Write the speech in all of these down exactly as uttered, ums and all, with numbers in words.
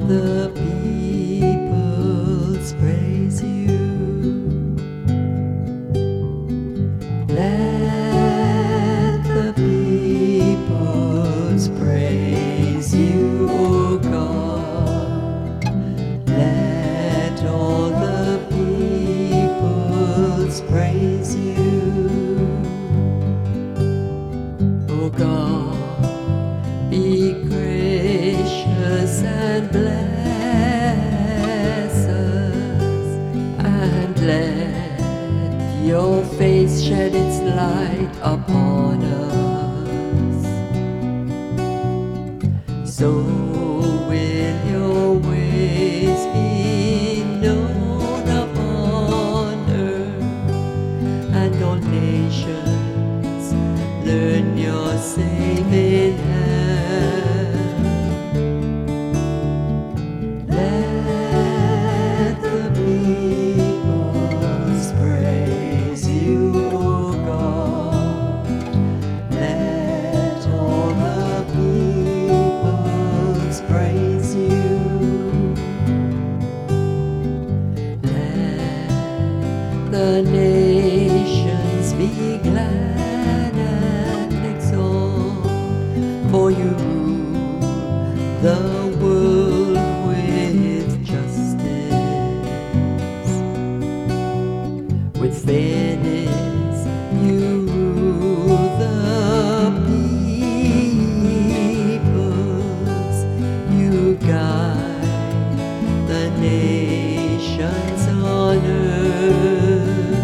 the peoples praise you. Let the peoples praise you, O God. Let all the peoples praise you, O God. Be gracious and bless us, and let your face shed its light upon us. So will your ways be known upon earth, and all nations learn your saving hand. Let the peoples praise you, O God. Let all the peoples praise you. Let the nations be glad and exalt, for you rule the world with justice. With fairness you rule the peoples. You guide the nations on earth.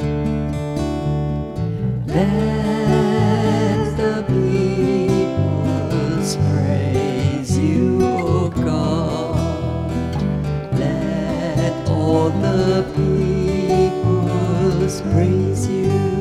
Let the peoples praise you, O God. Let all the peoples praise you.